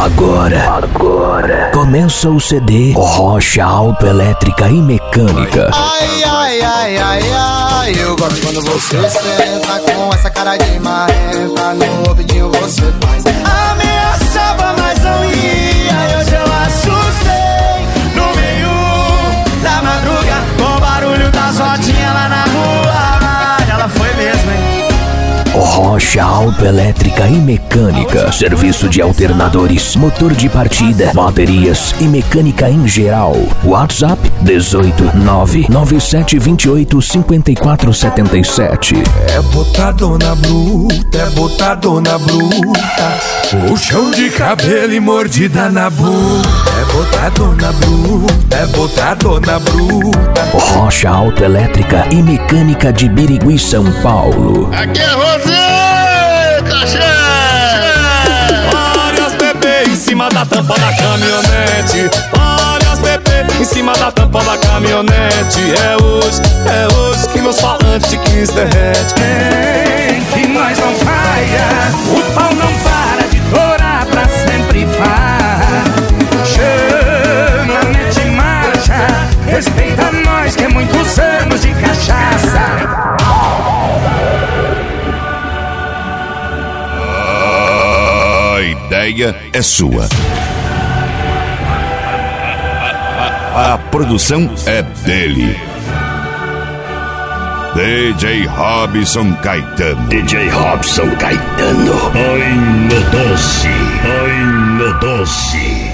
Agora começa o CD Rocha Autoelétrica e Mecânica. Ai, ai, ai, ai, ai, eu gosto quando você senta com essa cara de marrenta. No ouvidinho você faz ameaçava, mas não ia. Hoje eu assustei no meio da madruga com o barulho das rodinhas lá na rua. Ela foi mesmo, hein? Rocha Autoelétrica e Mecânica. Serviço de alternadores, motor de partida, baterias e mecânica em geral. WhatsApp 18997285477. É botadona bruta, é botadona bruta, puxão de cabelo e mordida na boca. É botadona bruta, é botadona bruta. Rocha Autoelétrica e Mecânica de Birigui, São Paulo. Aqui é você, cachê! Olha as bebês em cima da tampa da caminhonete. Olha as bebês em cima da tampa da caminhonete. É hoje que meus falantes de 15 derrete. Tem que nós não falha, o pau não para de torar, pra sempre vai. Chama, mete marcha, respeita nós que é muitos anos de cachaça. A ideia é sua. A produção é dele. DJ Robson Caetano. DJ Robson Caetano. Ai, meu doce, ai, meu doce.